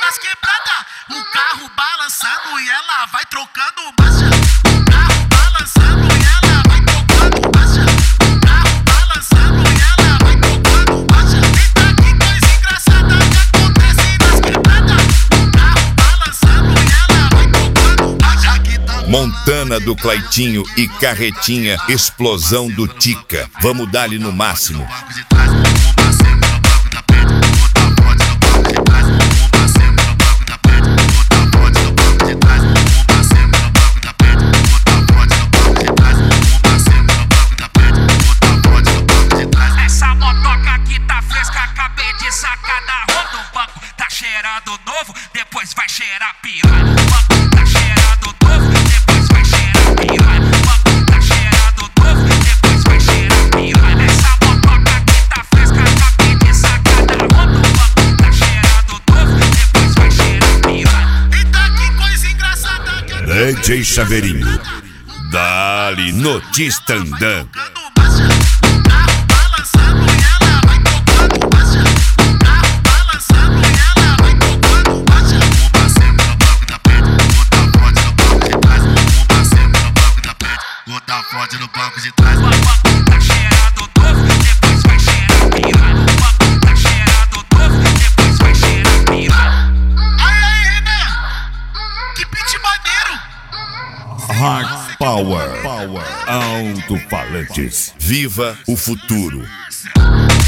nas quebradas. O carro balançando e ela vai trocando marcha. O carro balançando e ela vai trocando marcha. O carro balançando e ela vai trocando marcha. Eita, que coisa engraçada que acontece nas quebradas. O carro balançando e ela vai trocando marcha. Montana do Claitinho e Carretinha, explosão do Tica. Vamos dar-lhe no máximo. Essa motoca aqui tá fresca, acabei de sacar da rua do banco. Tá cheirando novo, depois vai cheirar piranha. O banco tá cheirando novo, depois vai cheirar piranha. O banco tá cheirando novo, depois vai cheirar piranha. Essa motoca aqui tá fresca, acabei de sacar da rua do banco. Tá cheirando novo, depois vai cheirar piranha. Eita, que coisa engraçada que acontece. DJ Chaveirinho, dá-lhe no Tistandã. Fode no banco de trás. O banco tá cheirando novo, depois vai cheirar piranha. O banco tá cheirando novo, depois vai cheirar piranha. Aí, René, que beat maneiro. Hard Power, alto-falantes. Viva o futuro.